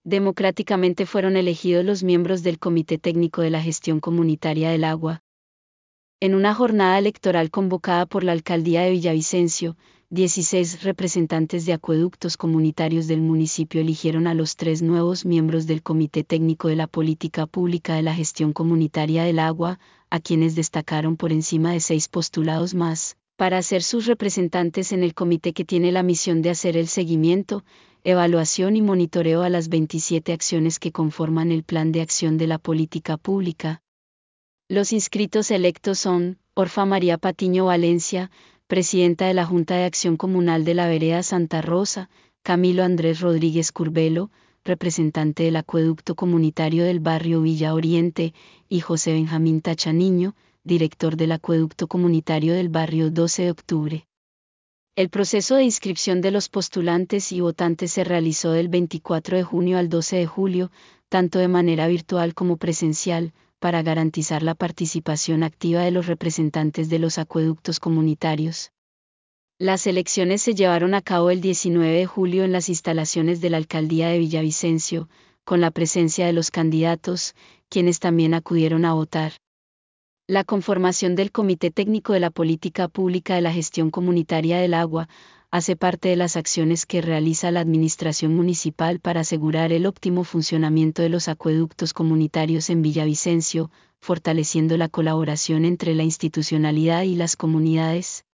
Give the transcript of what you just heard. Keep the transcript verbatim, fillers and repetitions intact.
democráticamente fueron elegidos los miembros del Comité Técnico de la Gestión Comunitaria del Agua. En una jornada electoral convocada por la Alcaldía de Villavicencio, dieciséis representantes de acueductos comunitarios del municipio eligieron a los tres nuevos miembros del Comité Técnico de la Política Pública de la Gestión Comunitaria del Agua, a quienes destacaron por encima de seis postulados más, para ser sus representantes en el comité que tiene la misión de hacer el seguimiento, evaluación y monitoreo a las veintisiete acciones que conforman el Plan de Acción de la Política Pública. Los inscritos electos son Orfa María Patiño Valencia, presidenta de la Junta de Acción Comunal de la Vereda Santa Rosa, Camilo Andrés Rodríguez Curbelo, representante del Acueducto Comunitario del Barrio Villa Oriente, y José Benjamín Tachaniño, director del Acueducto Comunitario del Barrio doce de octubre. El proceso de inscripción de los postulantes y votantes se realizó del veinticuatro de junio al doce de julio, tanto de manera virtual como presencial, para garantizar la participación activa de los representantes de los acueductos comunitarios. Las elecciones se llevaron a cabo el diecinueve de julio en las instalaciones de la Alcaldía de Villavicencio, con la presencia de los candidatos, quienes también acudieron a votar. La conformación del Comité Técnico de la Política Pública de la Gestión Comunitaria del Agua hace parte de las acciones que realiza la Administración Municipal para asegurar el óptimo funcionamiento de los acueductos comunitarios en Villavicencio, fortaleciendo la colaboración entre la institucionalidad y las comunidades.